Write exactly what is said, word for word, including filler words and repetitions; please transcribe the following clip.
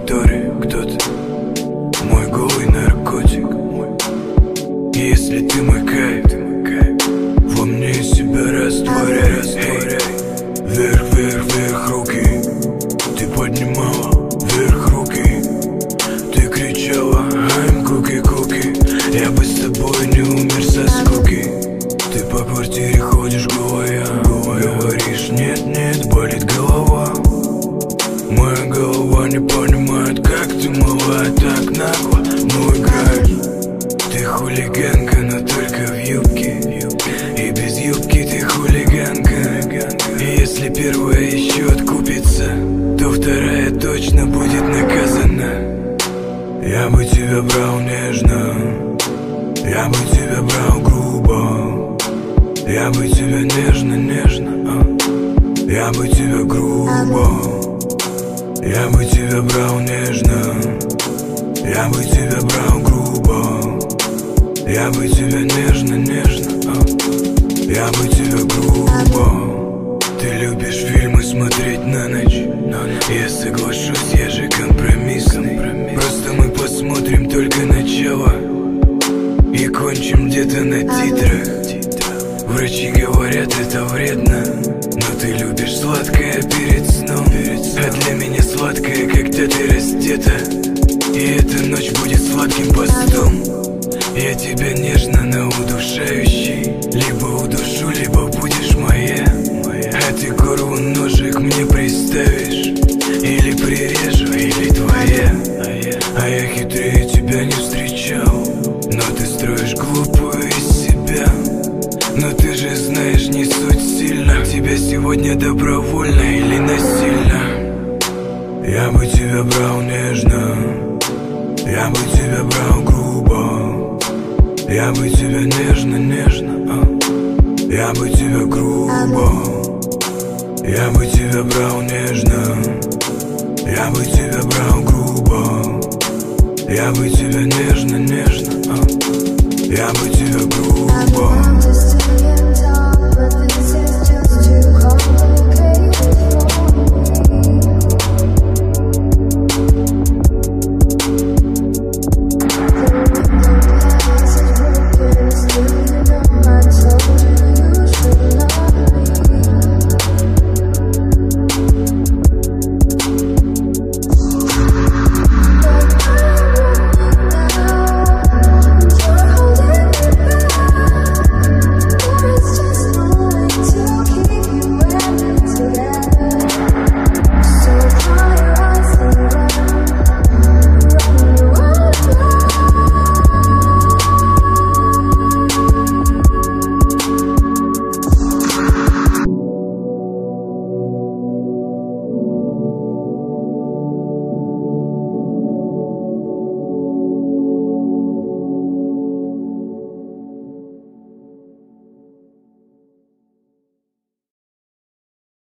который кто-то, мой голый наркотик. Если ты мой кайф, во мне себя растворяй. Вверх, вверх, вверх руки, ты поднимала вверх руки, ты кричала I'm cookie, cookie. Я бы с тобой не умер со скуки. Ты по квартире ходишь голая, говоришь нет, нет, болит голова. Моя голова не понимает, как ты мала так нагло, ну играешь. Ты хулиганка, но только в юбке, и без юбки ты хулиганка. И если первая еще откупится, то вторая точно будет наказана. Я бы тебя брал нежно, я бы тебя брал грубо, я бы тебя нежно, нежно, а? Я бы тебя грубо, я бы тебя брал нежно, я бы тебя брал грубо, я бы тебя нежно, нежно, а? Я бы тебя грубо. Ты любишь фильмы смотреть на ночь, я соглашусь, я же компромиссный. Просто мы посмотрим только начало и кончим где-то на титрах. Врачи говорят, это вредно, но ты любишь сладкое перед сном. А для меня сладкое, когда ты раздета, и эта ночь будет сладким постом. Я тебя нежно, но удушающий, либо удушу, либо будешь моя. А ты горлу ножик мне приставишь, или прирежу, или твоя. А я хитрее тебя не встречал, но ты строишь глупую из себя. Но ты же знаешь, не суть сильно, тебя сегодня добровольно или насильно. Я бы тебя брал нежно, я бы тебя брал грубо, я бы тебя нежно, нежно, а? Я бы тебя грубо, я бы тебя брал нежно, я бы тебя брал грубо, я бы тебя нежно, нежно, а? Я бы тебя грубо.